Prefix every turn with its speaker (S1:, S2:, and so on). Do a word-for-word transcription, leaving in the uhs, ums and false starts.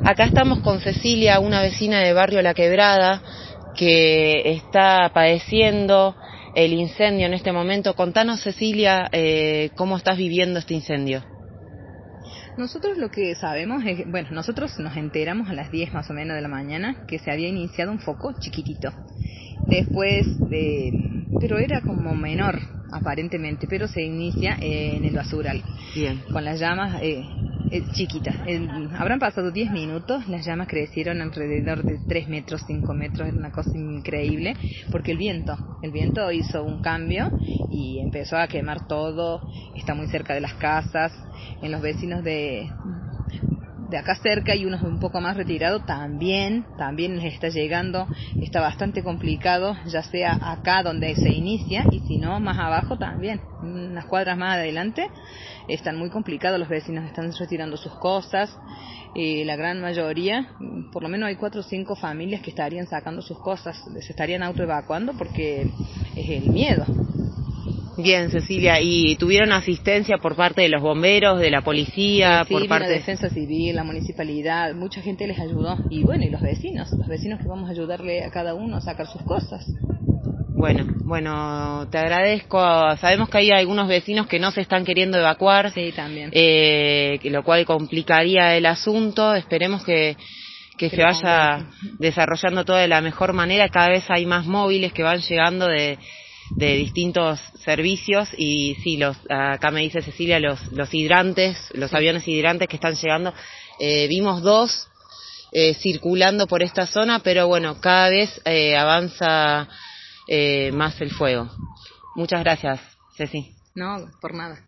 S1: Acá estamos con Cecilia, una vecina de barrio La Quebrada, que está padeciendo el incendio en este momento. Contanos, Cecilia, eh, cómo estás viviendo este incendio.
S2: Nosotros lo que sabemos es, bueno, nosotros nos enteramos a las diez más o menos de la mañana que se había iniciado un foco chiquitito. Después, de, pero era como menor aparentemente, pero se inicia eh, en el basural.
S1: Bien.
S2: Con las llamas eh, eh, chiquitas. El, habrán pasado diez minutos, las llamas crecieron alrededor de tres metros, cinco metros, era una cosa increíble, porque el viento, el viento hizo un cambio y empezó a quemar todo, está muy cerca de las casas, en los vecinos de... de acá cerca y unos un poco más retirados también, también les está llegando, está bastante complicado, ya sea acá donde se inicia y si no más abajo también, unas cuadras más adelante, están muy complicados, los vecinos están retirando sus cosas, eh, la gran mayoría, por lo menos hay cuatro o cinco familias que estarían sacando sus cosas, se estarían autoevacuando porque es el miedo.
S1: Bien, Cecilia, ¿y tuvieron asistencia por parte de los bomberos, de la policía,
S2: sí,
S1: por parte
S2: de la defensa civil, la municipalidad, mucha gente les ayudó y bueno, y los vecinos, los vecinos que vamos a ayudarle a cada uno a sacar sus cosas.
S1: Bueno, bueno, te agradezco. Sabemos que hay algunos vecinos que no se están queriendo evacuar,
S2: sí, también,
S1: eh, lo cual complicaría el asunto. Esperemos que que, que se vaya convence. desarrollando todo de la mejor manera. Cada vez hay más móviles que van llegando de de distintos servicios y sí, los acá me dice Cecilia, los los hidrantes, los sí. aviones hidrantes que están llegando, eh, vimos dos eh, circulando por esta zona, pero bueno, cada vez eh, avanza eh, más el fuego. Muchas gracias, Ceci.
S2: No, por nada.